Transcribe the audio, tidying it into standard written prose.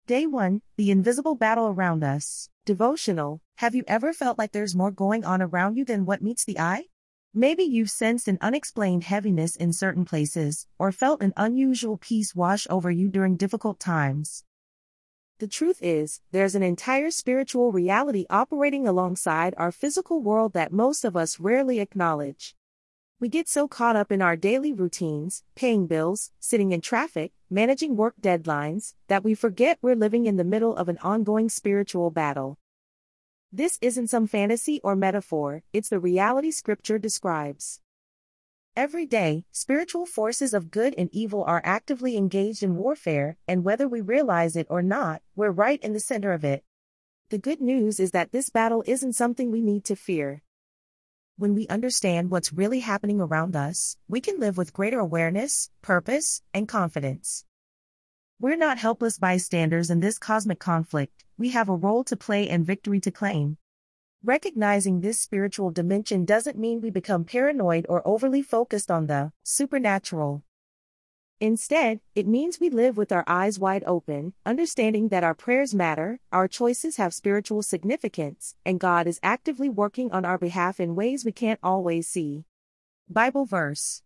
Day 1, the invisible battle around us. Devotional. Have you ever felt like there's more going on around you than what meets the eye? Maybe you've sensed an unexplained heaviness in certain places, or felt an unusual peace wash over you during difficult times. The truth is, there's an entire spiritual reality operating alongside our physical world that most of us rarely acknowledge. We get so caught up in our daily routines, paying bills, sitting in traffic, managing work deadlines, that we forget we're living in the middle of an ongoing spiritual battle. This isn't some fantasy or metaphor, it's the reality Scripture describes. Every day, spiritual forces of good and evil are actively engaged in warfare, and whether we realize it or not, we're right in the center of it. The good news is that this battle isn't something we need to fear. When we understand what's really happening around us, we can live with greater awareness, purpose, and confidence. We're not helpless bystanders in this cosmic conflict, we have a role to play and victory to claim. Recognizing this spiritual dimension doesn't mean we become paranoid or overly focused on the supernatural. Instead, it means we live with our eyes wide open, understanding that our prayers matter, our choices have spiritual significance, and God is actively working on our behalf in ways we can't always see. Bible verse.